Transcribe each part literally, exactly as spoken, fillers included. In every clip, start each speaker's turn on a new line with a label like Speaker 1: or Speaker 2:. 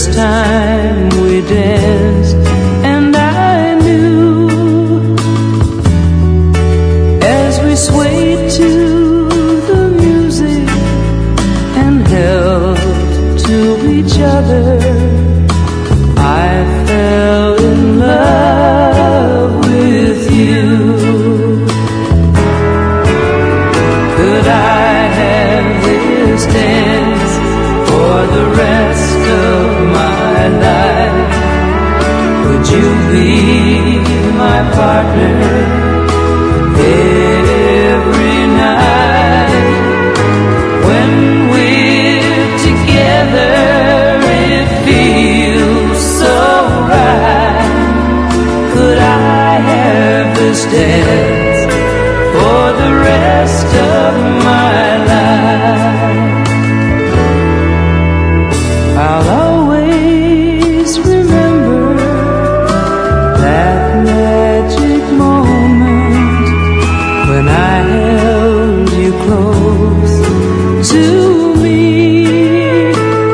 Speaker 1: first time we danced, and I knew as we swayed to the music and held to each other, I fell in love with you. Could I have this dance for the rest of my life? Would you be my partner every night? When we're together, it feels so right. Could I have this dance for the rest of my life? I'll always remember that magic moment when I held you close to me.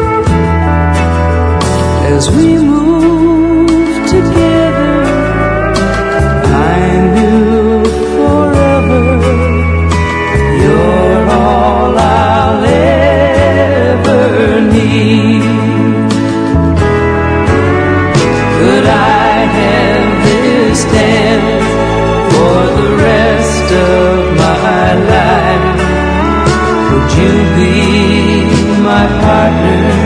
Speaker 1: As we moved together, I knew forever you're all I'll ever need. Could I have this dance for the rest of my life? Would you be my partner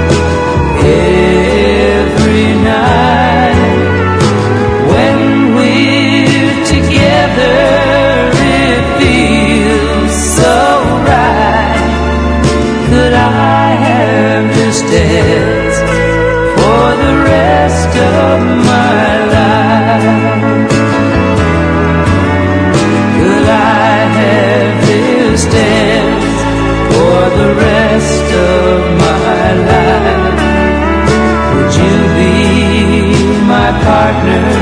Speaker 1: every night? When we're together, it feels so right. Could I have this dance for the rest of my life? Could I have this dance for the rest of my life? Would you be my partner